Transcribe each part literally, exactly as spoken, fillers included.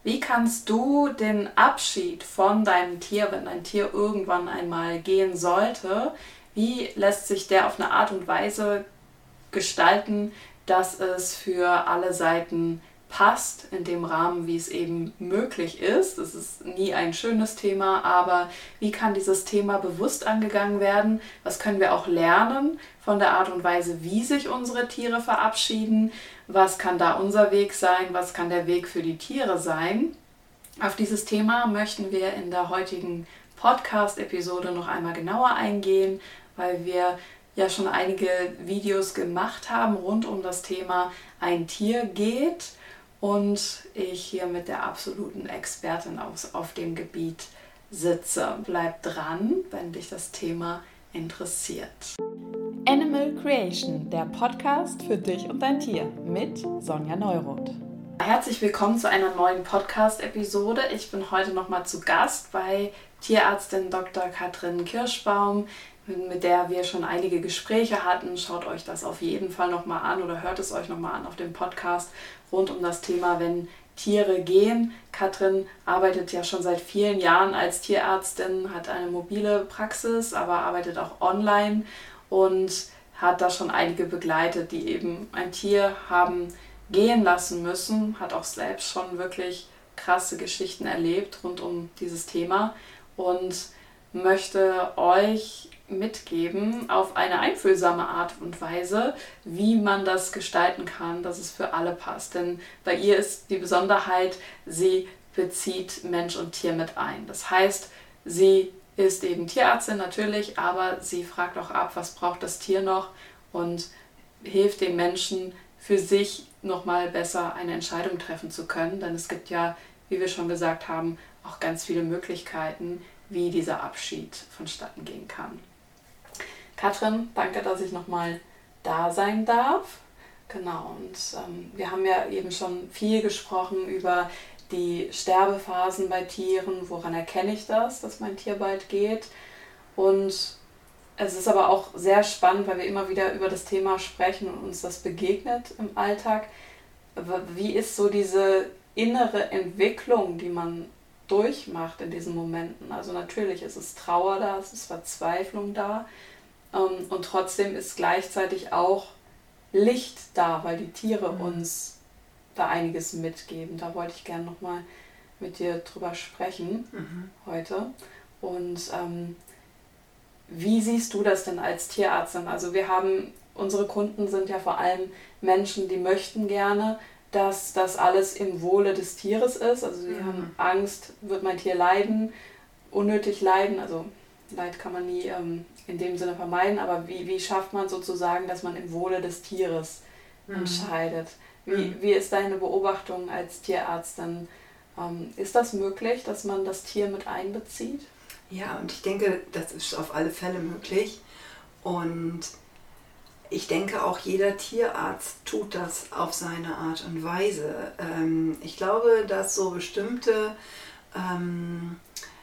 Wie kannst du den Abschied von deinem Tier, wenn dein Tier irgendwann einmal gehen sollte, wie lässt sich der auf eine Art und Weise gestalten, dass es für alle Seiten passt, in dem Rahmen, wie es eben möglich ist. Es ist nie ein schönes Thema, aber wie kann dieses Thema bewusst angegangen werden? Was können wir auch lernen von der Art und Weise, wie sich unsere Tiere verabschieden? Was kann da unser Weg sein? Was kann der Weg für die Tiere sein? Auf dieses Thema möchten wir in der heutigen Podcast-Episode noch einmal genauer eingehen, weil wir ja schon einige Videos gemacht haben rund um das Thema ein Tier geht und ich hier mit der absoluten Expertin auf, auf dem Gebiet sitze. Bleib dran, wenn dich das Thema interessiert. Animal Creation, der Podcast für dich und dein Tier mit Sonja Neuroth. Herzlich willkommen zu einer neuen Podcast-Episode. Ich bin heute nochmal zu Gast bei Tierärztin Doktor Katrin Kirschbaum, mit der wir schon einige Gespräche hatten. Schaut euch das auf jeden Fall nochmal an oder hört es euch nochmal an auf dem Podcast rund um das Thema, wenn Tiere gehen. Katrin arbeitet ja schon seit vielen Jahren als Tierärztin, hat eine mobile Praxis, aber arbeitet auch online und hat da schon einige begleitet, die eben ein Tier haben gehen lassen müssen, hat auch selbst schon wirklich krasse Geschichten erlebt rund um dieses Thema und möchte euch mitgeben auf eine einfühlsame Art und Weise, wie man das gestalten kann, dass es für alle passt. Denn bei ihr ist die Besonderheit, sie bezieht Mensch und Tier mit ein. Das heißt, sie ist eben Tierärztin natürlich, aber sie fragt auch ab, was braucht das Tier noch und hilft dem Menschen für sich nochmal besser eine Entscheidung treffen zu können. Denn es gibt ja, wie wir schon gesagt haben, auch ganz viele Möglichkeiten, wie dieser Abschied vonstatten gehen kann. Katrin, danke, dass ich nochmal da sein darf. Genau, und ähm, wir haben ja eben schon viel gesprochen über die Sterbephasen bei Tieren. Woran erkenne ich das, dass mein Tier bald geht? Und es ist aber auch sehr spannend, weil wir immer wieder über das Thema sprechen und uns das begegnet im Alltag. Wie ist so diese innere Entwicklung, die man durchmacht in diesen Momenten? Also natürlich ist es Trauer da, es ist Verzweiflung da ähm, und trotzdem ist gleichzeitig auch Licht da, weil die Tiere mhm. uns da einiges mitgeben. Da wollte ich gerne nochmal mit dir drüber sprechen mhm. heute. Und ähm, wie siehst du das denn als Tierärztin? Also wir haben, unsere Kunden sind ja vor allem Menschen, die möchten gerne, dass das alles im Wohle des Tieres ist. Also sie mhm. haben Angst, wird mein Tier leiden, unnötig leiden. Also Leid kann man nie ähm, in dem Sinne vermeiden, aber wie, wie schafft man sozusagen, dass man im Wohle des Tieres mhm. entscheidet? Wie, mhm. wie ist deine Beobachtung als Tierärztin? Ähm, ist das möglich, dass man das Tier mit einbezieht? Ja, und ich denke, das ist auf alle Fälle möglich. Und ich denke, auch jeder Tierarzt tut das auf seine Art und Weise. Ähm, ich glaube, dass so bestimmte, ähm,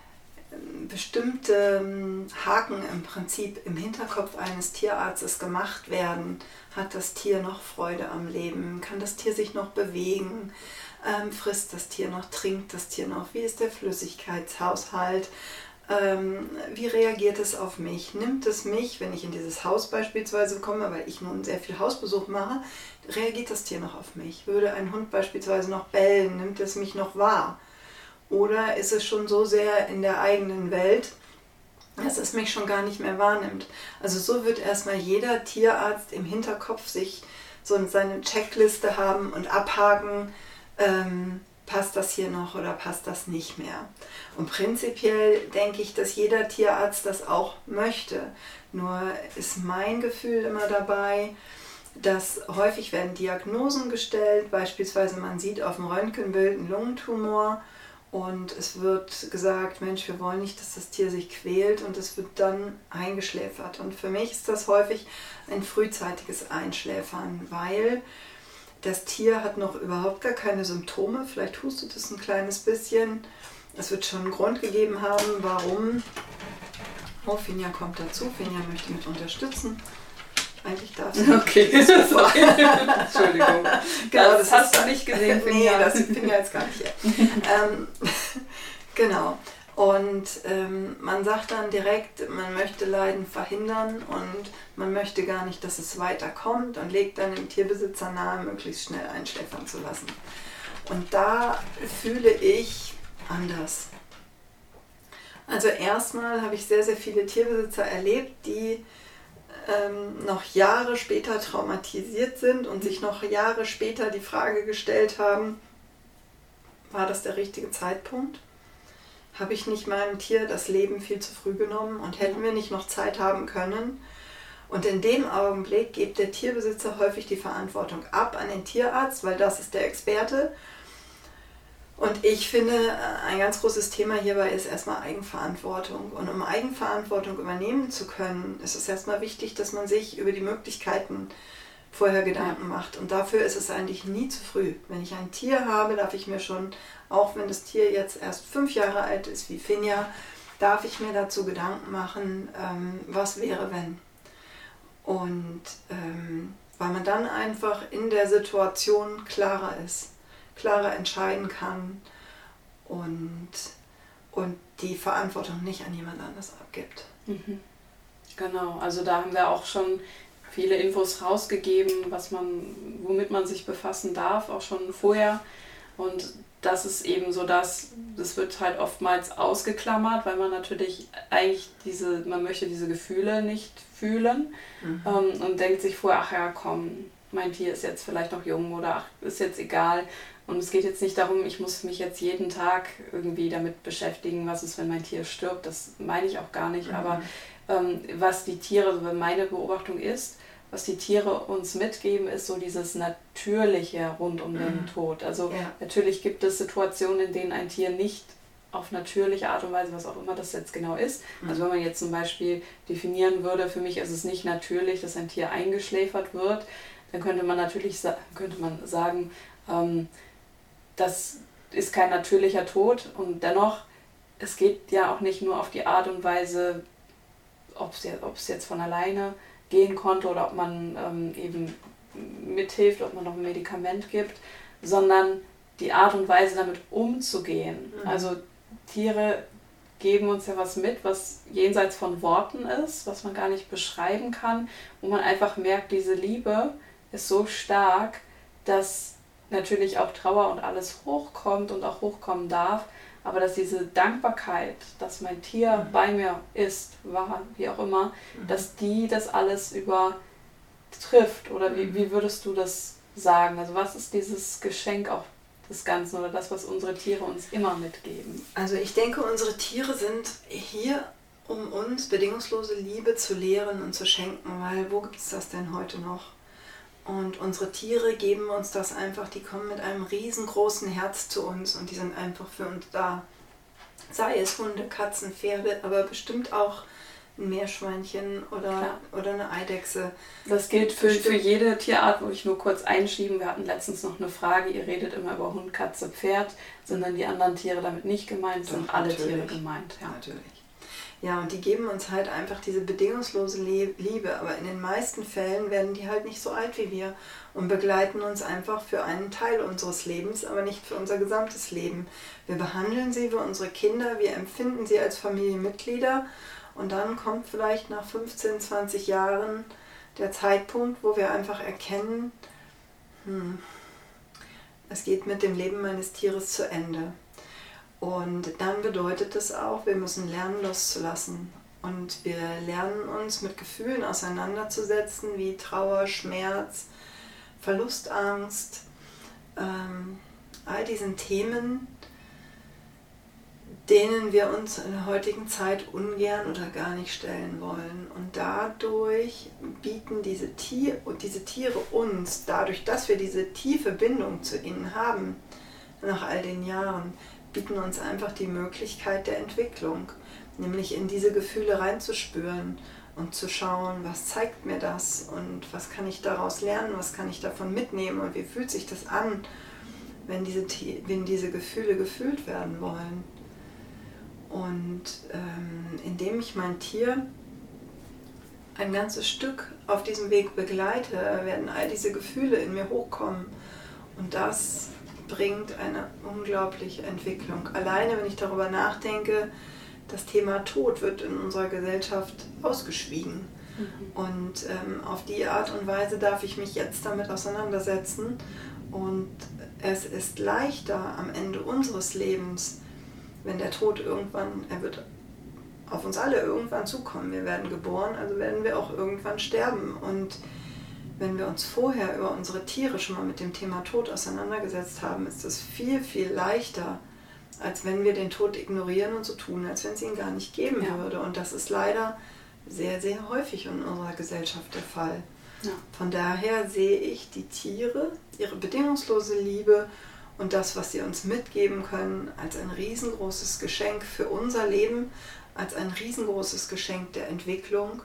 bestimmte Haken im Prinzip im Hinterkopf eines Tierarztes gemacht werden. Hat das Tier noch Freude am Leben? Kann das Tier sich noch bewegen? Ähm, frisst das Tier noch? Trinkt das Tier noch? Wie ist der Flüssigkeitshaushalt? Ähm, wie reagiert es auf mich? Nimmt es mich, wenn ich in dieses Haus beispielsweise komme, weil ich nun sehr viel Hausbesuch mache, reagiert das Tier noch auf mich? Würde ein Hund beispielsweise noch bellen? Nimmt es mich noch wahr? Oder ist es schon so sehr in der eigenen Welt, dass es mich schon gar nicht mehr wahrnimmt? Also so wird erstmal jeder Tierarzt im Hinterkopf sich so seine Checkliste haben und abhaken, ähm, passt das hier noch oder passt das nicht mehr. Und prinzipiell denke ich, dass jeder Tierarzt das auch möchte. Nur ist mein Gefühl immer dabei, dass häufig werden Diagnosen gestellt, beispielsweise man sieht auf dem Röntgenbild einen Lungentumor und es wird gesagt, Mensch, wir wollen nicht, dass das Tier sich quält und es wird dann eingeschläfert. Und für mich ist das häufig ein frühzeitiges Einschläfern, weil das Tier hat noch überhaupt gar keine Symptome, vielleicht hustet es ein kleines bisschen. Es wird schon einen Grund gegeben haben, warum. Oh, Finja kommt dazu, Finja möchte mit unterstützen. Eigentlich darfst du. Okay, sorry. Entschuldigung. Genau, das, das hast ist, du nicht gesehen, nee, das bin ja jetzt gar nicht hier. ähm, genau. Und ähm, man sagt dann direkt, man möchte Leiden verhindern und man möchte gar nicht, dass es weiterkommt und legt dann dem Tierbesitzer nahe, möglichst schnell einschläfern zu lassen. Und da fühle ich anders. Also erstmal habe ich sehr, sehr viele Tierbesitzer erlebt, die ähm, noch Jahre später traumatisiert sind und sich noch Jahre später die Frage gestellt haben, war das der richtige Zeitpunkt? Habe ich nicht meinem Tier das Leben viel zu früh genommen und hätten wir nicht noch Zeit haben können? Und in dem Augenblick gibt der Tierbesitzer häufig die Verantwortung ab an den Tierarzt, weil das ist der Experte. Und ich finde, ein ganz großes Thema hierbei ist erstmal Eigenverantwortung. Und um Eigenverantwortung übernehmen zu können, ist es erstmal wichtig, dass man sich über die Möglichkeiten vorher Gedanken macht. Und dafür ist es eigentlich nie zu früh. Wenn ich ein Tier habe, darf ich mir schon, auch wenn das Tier jetzt erst fünf Jahre alt ist, wie Finja, darf ich mir dazu Gedanken machen, ähm, was wäre, wenn. Und ähm, weil man dann einfach in der Situation klarer ist, klarer entscheiden kann und, und die Verantwortung nicht an jemand anderes abgibt. Mhm. Genau, also da haben wir auch schon viele Infos rausgegeben, was man, womit man sich befassen darf, auch schon vorher. Und das ist eben so, dass das wird halt oftmals ausgeklammert, weil man natürlich eigentlich diese, man möchte diese Gefühle nicht fühlen mhm. ähm, und denkt sich vorher, ach ja, komm, mein Tier ist jetzt vielleicht noch jung oder ach, ist jetzt egal. Und es geht jetzt nicht darum, ich muss mich jetzt jeden Tag irgendwie damit beschäftigen, was ist, wenn mein Tier stirbt. Das meine ich auch gar nicht. Mhm. Aber ähm, was die Tiere, so meine Beobachtung ist, was die Tiere uns mitgeben, ist so dieses Natürliche rund um mhm. den Tod. Also ja. natürlich gibt es Situationen, in denen ein Tier nicht auf natürliche Art und Weise, was auch immer das jetzt genau ist. Mhm. Also wenn man jetzt zum Beispiel definieren würde, für mich ist es nicht natürlich, dass ein Tier eingeschläfert wird, dann könnte man natürlich könnte man sagen, ähm, das ist kein natürlicher Tod und dennoch, es geht ja auch nicht nur auf die Art und Weise, ob es jetzt, ob es jetzt von alleine gehen konnte oder ob man ähm, eben mithilft, ob man noch ein Medikament gibt, sondern die Art und Weise damit umzugehen. Mhm. Also Tiere geben uns ja was mit, was jenseits von Worten ist, was man gar nicht beschreiben kann, wo man einfach merkt, diese Liebe ist so stark, dass natürlich auch Trauer und alles hochkommt und auch hochkommen darf, aber dass diese Dankbarkeit, dass mein Tier mhm. bei mir ist, war, wie auch immer, mhm. dass die das alles übertrifft. Oder mhm. wie, wie würdest du das sagen? Also was ist dieses Geschenk auch des Ganzen oder das, was unsere Tiere uns immer mitgeben? Also ich denke, unsere Tiere sind hier, um uns bedingungslose Liebe zu lehren und zu schenken, weil wo gibt es das denn heute noch? Und unsere Tiere geben uns das einfach, die kommen mit einem riesengroßen Herz zu uns und die sind einfach für uns da. Sei es Hunde, Katzen, Pferde, aber bestimmt auch ein Meerschweinchen oder, oder eine Eidechse. Das gilt für, für jede Tierart, wo ich nur kurz einschieben. Wir hatten letztens noch eine Frage, ihr redet immer über Hund, Katze, Pferd. Sind dann die anderen Tiere damit nicht gemeint? Doch, sind alle natürlich. Tiere gemeint? Ja. Natürlich. Ja, und die geben uns halt einfach diese bedingungslose Liebe, aber in den meisten Fällen werden die halt nicht so alt wie wir und begleiten uns einfach für einen Teil unseres Lebens, aber nicht für unser gesamtes Leben. Wir behandeln sie wie unsere Kinder, wir empfinden sie als Familienmitglieder und dann kommt vielleicht nach fünfzehn, zwanzig Jahren der Zeitpunkt, wo wir einfach erkennen, hm, es geht mit dem Leben meines Tieres zu Ende. Und dann bedeutet es auch, wir müssen lernen, loszulassen. Und wir lernen uns mit Gefühlen auseinanderzusetzen, wie Trauer, Schmerz, Verlustangst, ähm, all diesen Themen, denen wir uns in der heutigen Zeit ungern oder gar nicht stellen wollen. Und dadurch bieten diese, Tier, diese Tiere uns, dadurch, dass wir diese tiefe Bindung zu ihnen haben, nach all den Jahren, bieten uns einfach die Möglichkeit der Entwicklung, nämlich in diese Gefühle reinzuspüren und zu schauen, was zeigt mir das und was kann ich daraus lernen, was kann ich davon mitnehmen und wie fühlt sich das an, wenn diese, wenn diese Gefühle gefühlt werden wollen. Und ähm, indem ich mein Tier ein ganzes Stück auf diesem Weg begleite, werden all diese Gefühle in mir hochkommen. Und das bringt eine unglaubliche Entwicklung. Alleine, wenn ich darüber nachdenke, das Thema Tod wird in unserer Gesellschaft ausgeschwiegen. Mhm. Und ähm, auf die Art und Weise darf ich mich jetzt damit auseinandersetzen. Und es ist leichter am Ende unseres Lebens, wenn der Tod irgendwann, er wird auf uns alle irgendwann zukommen. Wir werden geboren, also werden wir auch irgendwann sterben. Und wenn wir uns vorher über unsere Tiere schon mal mit dem Thema Tod auseinandergesetzt haben, ist es viel, viel leichter, als wenn wir den Tod ignorieren und so tun, als wenn es ihn gar nicht geben ja. würde. Und das ist leider sehr, sehr häufig in unserer Gesellschaft der Fall. Ja. Von daher sehe ich die Tiere, ihre bedingungslose Liebe und das, was sie uns mitgeben können, als ein riesengroßes Geschenk für unser Leben, als ein riesengroßes Geschenk der Entwicklung.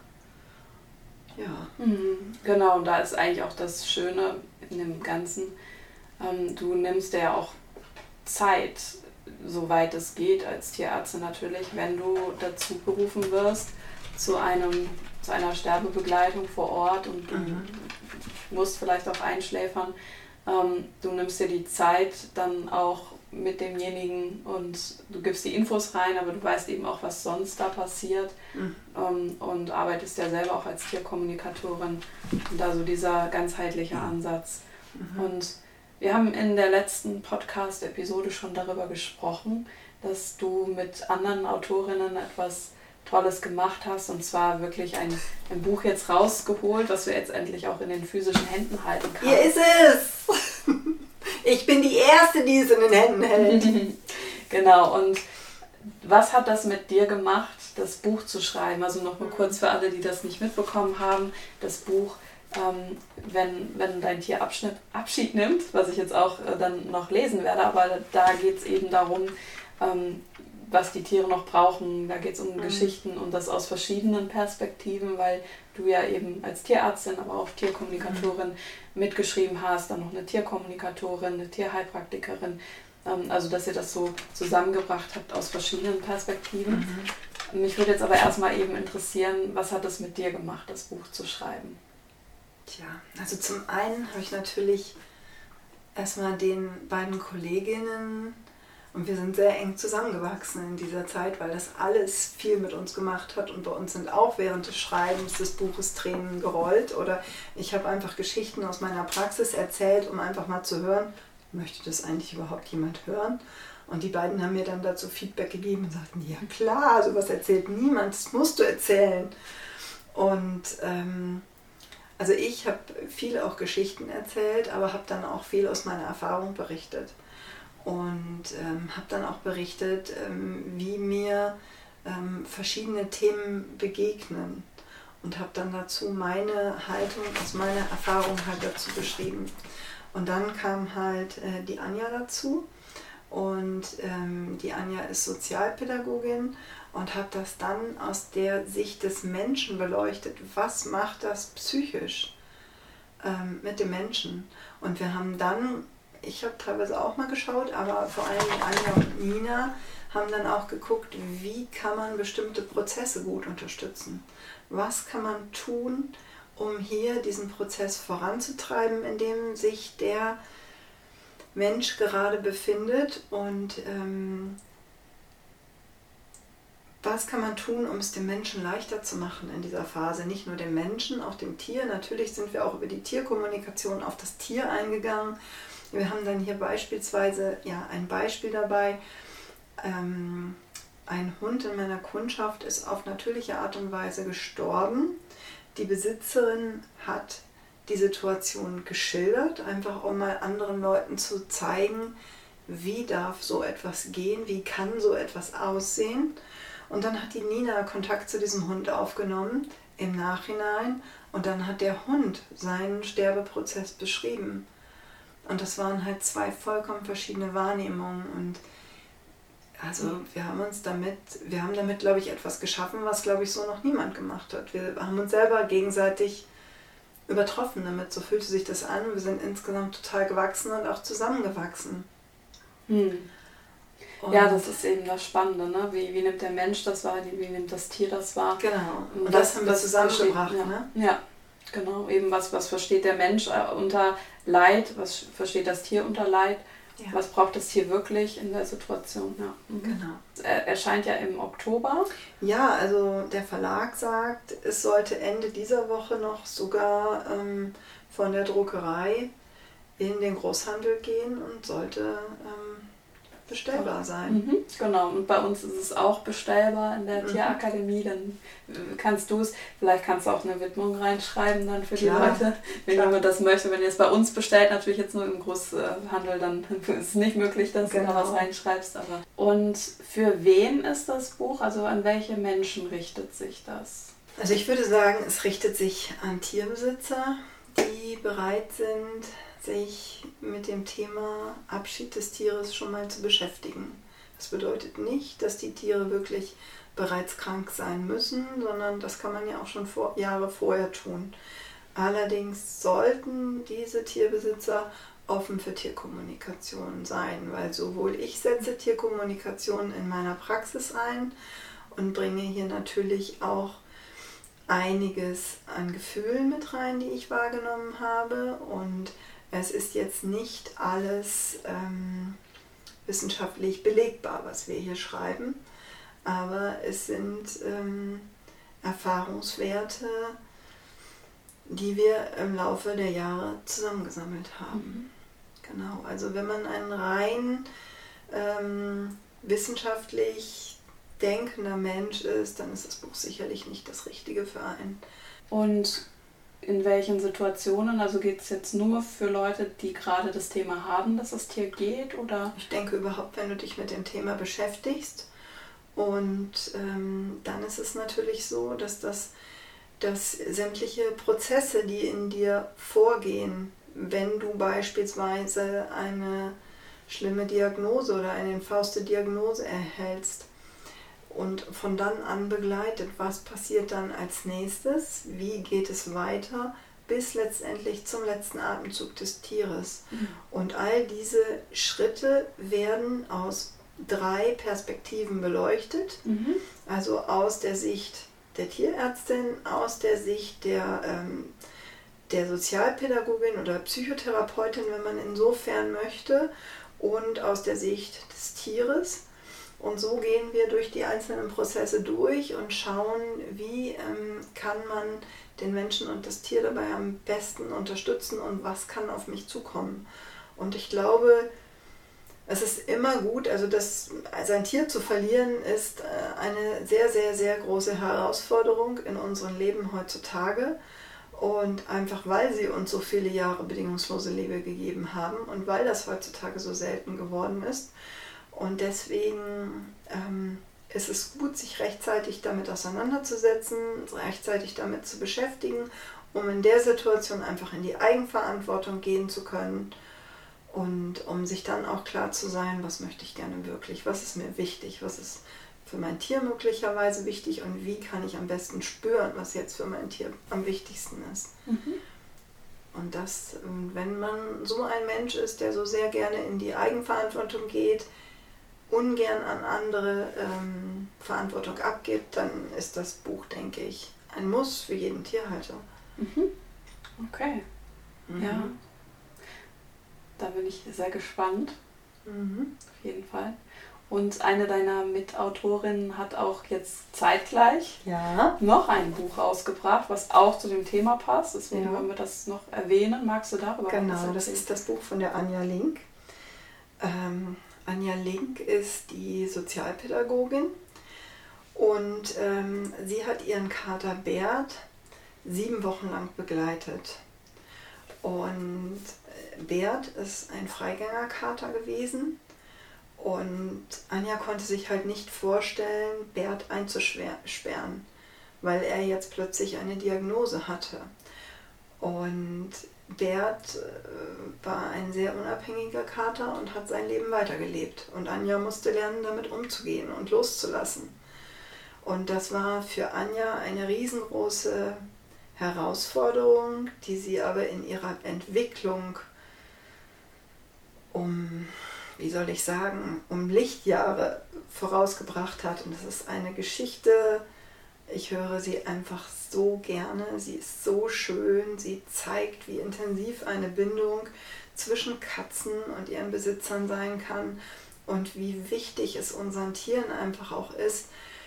Ja. Mhm, genau, und da ist eigentlich auch das Schöne in dem Ganzen. Ähm, du nimmst dir ja auch Zeit, soweit es geht, als Tierärztin natürlich, wenn du dazu berufen wirst, zu, einem, zu einer Sterbebegleitung vor Ort und du mhm. musst vielleicht auch einschläfern. Ähm, du nimmst dir die Zeit dann auch mit demjenigen und du gibst die Infos rein, aber du weißt eben auch, was sonst da passiert mhm. ähm, und arbeitest ja selber auch als Tierkommunikatorin und da so dieser ganzheitliche Ansatz. Mhm. Und wir haben in der letzten Podcast-Episode schon darüber gesprochen, dass du mit anderen Autorinnen etwas Tolles gemacht hast und zwar wirklich ein, ein Buch jetzt rausgeholt, was du jetzt endlich auch in den physischen Händen halten kannst. Hier ist es! Ich bin die Erste, die es in den Händen hält. Genau, und was hat das mit dir gemacht, das Buch zu schreiben? Also nochmal kurz für alle, die das nicht mitbekommen haben, das Buch, ähm, wenn, wenn dein Tier Abschnitt, Abschied nimmt, was ich jetzt auch äh, dann noch lesen werde, aber da geht es eben darum, ähm, was die Tiere noch brauchen. Da geht es um mhm. Geschichten und das aus verschiedenen Perspektiven, weil du ja eben als Tierärztin, aber auch Tierkommunikatorin mhm. mitgeschrieben hast, dann noch eine Tierkommunikatorin, eine Tierheilpraktikerin, ähm, also dass ihr das so zusammengebracht habt aus verschiedenen Perspektiven. Mhm. Mich würde jetzt aber erstmal eben interessieren, was hat es mit dir gemacht, das Buch zu schreiben? Tja, also zum einen habe ich natürlich erstmal den beiden Kolleginnen, und wir sind sehr eng zusammengewachsen in dieser Zeit, weil das alles viel mit uns gemacht hat und bei uns sind auch während des Schreibens des Buches Tränen gerollt oder ich habe einfach Geschichten aus meiner Praxis erzählt, um einfach mal zu hören, möchte das eigentlich überhaupt jemand hören? Und die beiden haben mir dann dazu Feedback gegeben und sagten, ja klar, sowas erzählt niemand, das musst du erzählen. Und ähm, also ich habe viel auch Geschichten erzählt, aber habe dann auch viel aus meiner Erfahrung berichtet. Und ähm, habe dann auch berichtet, ähm, wie mir ähm, verschiedene Themen begegnen und habe dann dazu meine Haltung aus meiner Erfahrung halt dazu beschrieben. Und dann kam halt äh, die Anja dazu und ähm, die Anja ist Sozialpädagogin und hat das dann aus der Sicht des Menschen beleuchtet. Was macht das psychisch ähm, mit dem Menschen? Und wir haben dann Ich habe teilweise auch mal geschaut, aber vor allem Anja und Nina haben dann auch geguckt, wie kann man bestimmte Prozesse gut unterstützen. Was kann man tun, um hier diesen Prozess voranzutreiben, in dem sich der Mensch gerade befindet und ähm, was kann man tun, um es dem Menschen leichter zu machen in dieser Phase? Nicht nur dem Menschen, auch dem Tier. Natürlich sind wir auch über die Tierkommunikation auf das Tier eingegangen. Wir haben dann hier beispielsweise ja, ein Beispiel dabei. Ähm, ein Hund in meiner Kundschaft ist auf natürliche Art und Weise gestorben. Die Besitzerin hat die Situation geschildert, einfach um mal anderen Leuten zu zeigen, wie darf so etwas gehen, wie kann so etwas aussehen. Und dann hat die Nina Kontakt zu diesem Hund aufgenommen im Nachhinein und dann hat der Hund seinen Sterbeprozess beschrieben. Und das waren halt zwei vollkommen verschiedene Wahrnehmungen und also wir haben uns damit, wir haben damit, glaube ich, etwas geschaffen, was, glaube ich, so noch niemand gemacht hat. Wir haben uns selber gegenseitig übertroffen damit, so fühlte sich das an. Wir sind insgesamt total gewachsen und auch zusammengewachsen. Hm. Und ja, das ist eben das Spannende, ne? Wie, wie nimmt der Mensch das wahr, wie nimmt das Tier das wahr? Genau, und, und das, das haben wir zusammengebracht. Ja. Ne? Ja, genau. Eben was, was versteht der Mensch unter Leid, was versteht das Tier unter Leid, ja. Was braucht das Tier wirklich in der Situation. Ja. Mhm. Genau. Er erscheint ja im Oktober. Ja, also der Verlag sagt, es sollte Ende dieser Woche noch sogar ähm, von der Druckerei in den Großhandel gehen und sollte ähm, bestellbar sein. Mhm, genau, und bei uns ist es auch bestellbar in der mhm. Tierakademie. Dann kannst du es, vielleicht kannst du auch eine Widmung reinschreiben dann für Klar. die Leute, wenn Klar. jemand das möchte. Wenn ihr es bei uns bestellt, natürlich jetzt nur im Großhandel, dann ist es nicht möglich, dass genau. du da was reinschreibst. Aber. Und für wen ist das Buch? Also an welche Menschen richtet sich das? Also ich würde sagen, es richtet sich an Tierbesitzer, die bereit sind, sich mit dem Thema Abschied des Tieres schon mal zu beschäftigen. Das bedeutet nicht, dass die Tiere wirklich bereits krank sein müssen, sondern das kann man ja auch schon vor, Jahre vorher tun. Allerdings sollten diese Tierbesitzer offen für Tierkommunikation sein, weil sowohl ich setze Tierkommunikation in meiner Praxis ein und bringe hier natürlich auch einiges an Gefühlen mit rein, die ich wahrgenommen habe, und es ist jetzt nicht alles ähm, wissenschaftlich belegbar, was wir hier schreiben, aber es sind ähm, Erfahrungswerte, die wir im Laufe der Jahre zusammengesammelt haben. Mhm. Genau, also wenn man ein rein ähm, wissenschaftlich denkender Mensch ist, dann ist das Buch sicherlich nicht das Richtige für einen. Und in welchen Situationen? Also geht es jetzt nur für Leute, die gerade das Thema haben, dass das Tier geht? Oder? Ich denke überhaupt, wenn du dich mit dem Thema beschäftigst. Und ähm, dann ist es natürlich so, dass, das, dass sämtliche Prozesse, die in dir vorgehen, wenn du beispielsweise eine schlimme Diagnose oder eine infauste Diagnose erhältst, und von dann an begleitet, was passiert dann als nächstes, wie geht es weiter, bis letztendlich zum letzten Atemzug des Tieres. Mhm. Und all diese Schritte werden aus drei Perspektiven beleuchtet, mhm. also aus der Sicht der Tierärztin, aus der Sicht der, ähm, der Sozialpädagogin oder Psychotherapeutin, wenn man insofern möchte, und aus der Sicht des Tieres. Und so gehen wir durch die einzelnen Prozesse durch und schauen, wie ähm, kann man den Menschen und das Tier dabei am besten unterstützen und was kann auf mich zukommen. Und ich glaube, es ist immer gut, also das, also ein Tier zu verlieren ist äh, eine sehr, sehr, sehr große Herausforderung in unserem Leben heutzutage. Und einfach weil sie uns so viele Jahre bedingungslose Liebe gegeben haben und weil das heutzutage so selten geworden ist. Und deswegen ähm, ist es gut, sich rechtzeitig damit auseinanderzusetzen, rechtzeitig damit zu beschäftigen, um in der Situation einfach in die Eigenverantwortung gehen zu können und um sich dann auch klar zu sein, was möchte ich gerne wirklich, was ist mir wichtig, was ist für mein Tier möglicherweise wichtig und wie kann ich am besten spüren, was jetzt für mein Tier am wichtigsten ist. Mhm. Und das, wenn man so ein Mensch ist, der so sehr gerne in die Eigenverantwortung geht, ungern an andere ähm, Verantwortung abgibt, dann ist das Buch, denke ich, ein Muss für jeden Tierhalter. Mhm. Okay. Mhm. Ja. Da bin ich sehr gespannt. Mhm. Auf jeden Fall. Und eine deiner Mitautorinnen hat auch jetzt zeitgleich ja. noch ein Buch rausgebracht, was auch zu dem Thema passt. Deswegen ja. wollen wir das noch erwähnen. Magst du darüber Genau, was erzählen? Das ist das Buch von der Anja Link. Ähm, Anja Link ist die Sozialpädagogin und ähm, sie hat ihren Kater Bert sieben Wochen lang begleitet. Und Bert ist ein Freigängerkater gewesen und Anja konnte sich halt nicht vorstellen, Bert einzusperren, weil er jetzt plötzlich eine Diagnose hatte. Und Bert äh, war ein sehr unabhängiger Kater und hat sein Leben weitergelebt. Und Anja musste lernen, damit umzugehen und loszulassen. Und das war für Anja eine riesengroße Herausforderung, die sie aber in ihrer Entwicklung um wie soll ich sagen, um Lichtjahre vorausgebracht hat. Und das ist eine Geschichte, ich höre sie einfach so gerne. Sie ist so schön, sie zeigt, wie intensiv eine Bindung zwischen Katzen und ihren Besitzern sein kann und wie wichtig es unseren Tieren einfach auch ist,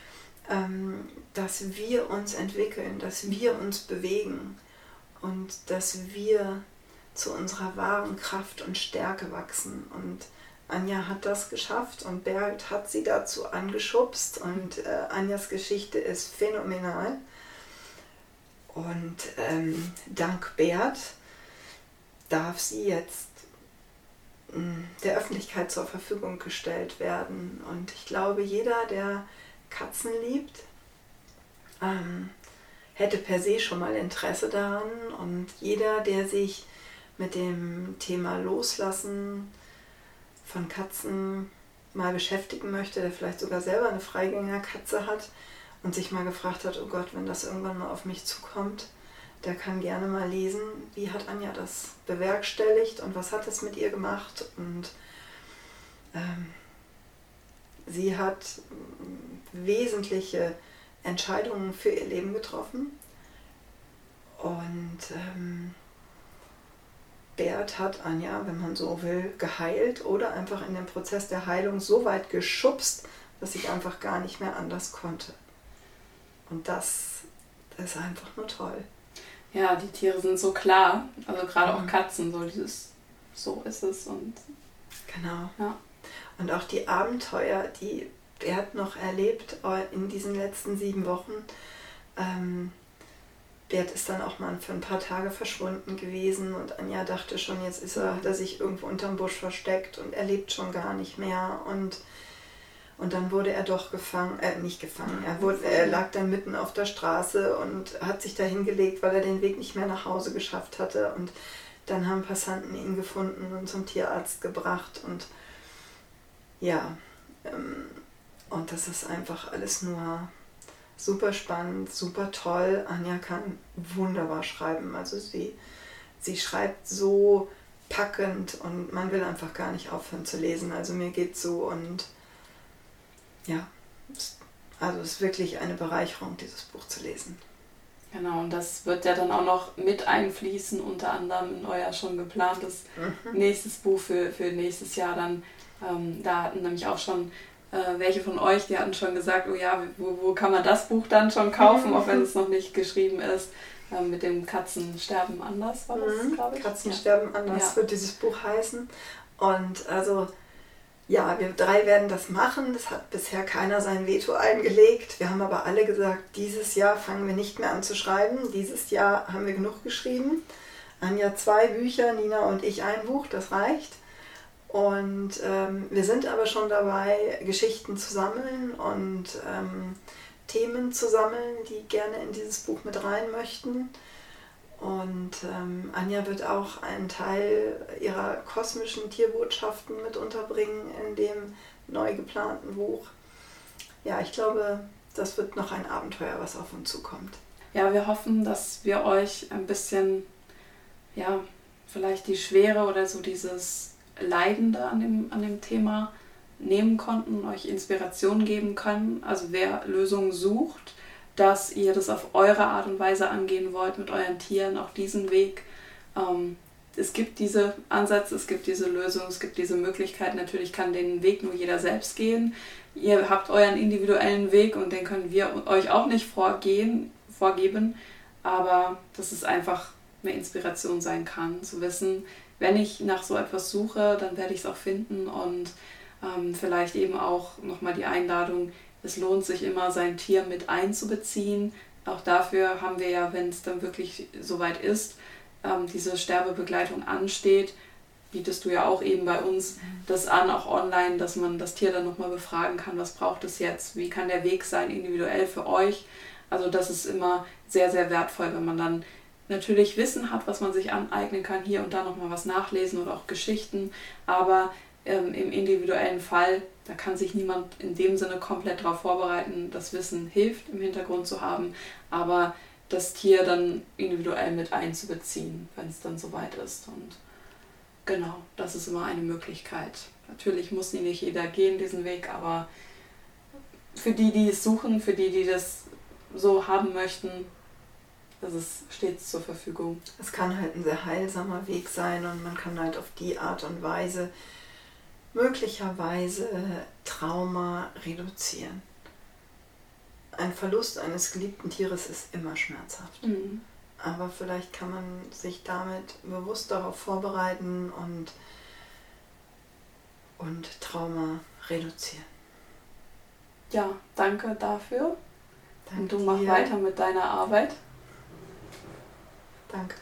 dass wir uns entwickeln, dass wir uns bewegen und dass wir zu unserer wahren Kraft und Stärke wachsen. Und Anja hat das geschafft und Bert hat sie dazu angeschubst und äh, Anjas Geschichte ist phänomenal. Und ähm, dank Bert darf sie jetzt mh, der Öffentlichkeit zur Verfügung gestellt werden. Und ich glaube, jeder, der Katzen liebt, ähm, hätte per se schon mal Interesse daran. Und jeder, der sich mit dem Thema Loslassen von Katzen mal beschäftigen möchte, der vielleicht sogar selber eine Freigängerkatze hat und sich mal gefragt hat, oh Gott, wenn das irgendwann mal auf mich zukommt, der kann gerne mal lesen, wie hat Anja das bewerkstelligt und was hat es mit ihr gemacht. Und ähm, sie hat wesentliche Entscheidungen für ihr Leben getroffen und ähm, Bert hat Anja, wenn man so will, geheilt oder einfach in den Prozess der Heilung so weit geschubst, dass ich einfach gar nicht mehr anders konnte. Und das, das ist einfach nur toll. Ja, die Tiere sind so klar, also gerade auch Katzen, so dieses, so ist es. Und genau. Ja. Und auch die Abenteuer, die Bert noch erlebt in diesen letzten sieben Wochen. Ähm, Bert ist dann auch mal für ein paar Tage verschwunden gewesen und Anja dachte schon, jetzt ist er, hat er sich irgendwo unterm Busch versteckt und er lebt schon gar nicht mehr. Und, und dann wurde er doch gefangen, äh, nicht gefangen, er, wurde, er lag dann mitten auf der Straße und hat sich da hingelegt, weil er den Weg nicht mehr nach Hause geschafft hatte. Und dann haben Passanten ihn gefunden und zum Tierarzt gebracht. Und ja, ähm, und das ist einfach alles nur super spannend, super toll. Anja kann wunderbar schreiben. Also sie, sie schreibt so packend und man will einfach gar nicht aufhören zu lesen. Also mir geht's so und ja, also es ist wirklich eine Bereicherung, dieses Buch zu lesen. Genau, und das wird ja dann auch noch mit einfließen, unter anderem in euer schon geplantes mhm. nächstes Buch für, für nächstes Jahr dann. Ähm, da hatten nämlich auch schon Äh, welche von euch, die hatten schon gesagt, oh ja, wo, wo kann man das Buch dann schon kaufen, auch wenn es noch nicht geschrieben ist, äh, mit dem Katzen sterben anders, war das, mhm. glaube ich. Katzen ja. sterben anders ja. wird dieses Buch heißen. Und also, ja, wir drei werden das machen. Das hat bisher keiner sein Veto eingelegt. Wir haben aber alle gesagt, dieses Jahr fangen wir nicht mehr an zu schreiben. Dieses Jahr haben wir genug geschrieben. Anja zwei Bücher, Nina und ich ein Buch, das reicht. Und ähm, wir sind aber schon dabei, Geschichten zu sammeln und ähm, Themen zu sammeln, die gerne in dieses Buch mit rein möchten. Und ähm, Anja wird auch einen Teil ihrer kosmischen Tierbotschaften mit unterbringen in dem neu geplanten Buch. Ja, ich glaube, das wird noch ein Abenteuer, was auf uns zukommt. Ja, wir hoffen, dass wir euch ein bisschen, ja, vielleicht die Schwere oder so dieses Leidende an dem, an dem Thema nehmen konnten, euch Inspiration geben können. Also wer Lösungen sucht, dass ihr das auf eure Art und Weise angehen wollt mit euren Tieren, auch diesen Weg. Ähm, es gibt diese Ansätze, es gibt diese Lösung, es gibt diese Möglichkeit. Natürlich kann den Weg nur jeder selbst gehen. Ihr habt euren individuellen Weg und den können wir euch auch nicht vorgehen, vorgeben. Aber dass es einfach eine Inspiration sein kann, zu wissen, wenn ich nach so etwas suche, dann werde ich es auch finden und ähm, vielleicht eben auch nochmal die Einladung, es lohnt sich immer, sein Tier mit einzubeziehen. Auch dafür haben wir ja, wenn es dann wirklich soweit ist, ähm, diese Sterbebegleitung ansteht, bietest du ja auch eben bei uns das an, auch online, dass man das Tier dann nochmal befragen kann, was braucht es jetzt, wie kann der Weg sein, individuell für euch. Also das ist immer sehr, sehr wertvoll, wenn man dann natürlich Wissen hat, was man sich aneignen kann, hier und da nochmal was nachlesen oder auch Geschichten, aber ähm, im individuellen Fall, da kann sich niemand in dem Sinne komplett darauf vorbereiten. Das Wissen hilft, im Hintergrund zu haben, aber das Tier dann individuell mit einzubeziehen, wenn es dann soweit ist. Und genau, das ist immer eine Möglichkeit. Natürlich muss nicht jeder gehen diesen Weg, aber für die, die es suchen, für die, die das so haben möchten, ist es stets zur Verfügung. Es kann halt ein sehr heilsamer Weg sein und man kann halt auf die Art und Weise möglicherweise Trauma reduzieren. Ein Verlust eines geliebten Tieres ist immer schmerzhaft. Mhm. Aber vielleicht kann man sich damit bewusst darauf vorbereiten und, und Trauma reduzieren. Ja, danke dafür. Danke und du mach dir. weiter mit deiner Arbeit. Danke.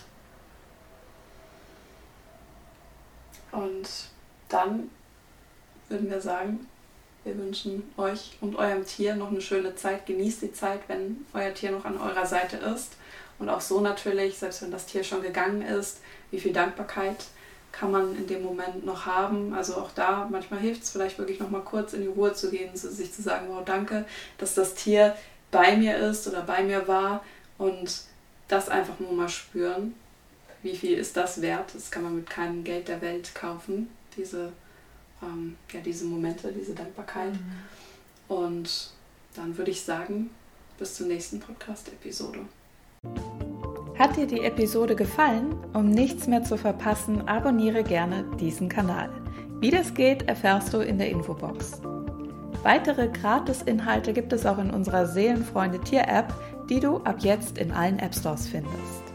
Und dann würden wir sagen, wir wünschen euch und eurem Tier noch eine schöne Zeit. Genießt die Zeit, wenn euer Tier noch an eurer Seite ist. Und auch so natürlich, selbst wenn das Tier schon gegangen ist, wie viel Dankbarkeit kann man in dem Moment noch haben. Also auch da, manchmal hilft es vielleicht wirklich noch mal kurz in die Ruhe zu gehen, sich zu sagen, wow, danke, dass das Tier bei mir ist oder bei mir war. Und das einfach nur mal spüren. Wie viel ist das wert? Das kann man mit keinem Geld der Welt kaufen. Diese Ähm, ja, diese Momente, diese Dankbarkeit. Mhm. Und dann würde ich sagen, bis zur nächsten Podcast-Episode. Hat dir die Episode gefallen? Um nichts mehr zu verpassen, abonniere gerne diesen Kanal. Wie das geht, erfährst du in der Infobox. Weitere Gratis-Inhalte gibt es auch in unserer Seelenfreunde-Tier-App, die du ab jetzt in allen App-Stores findest.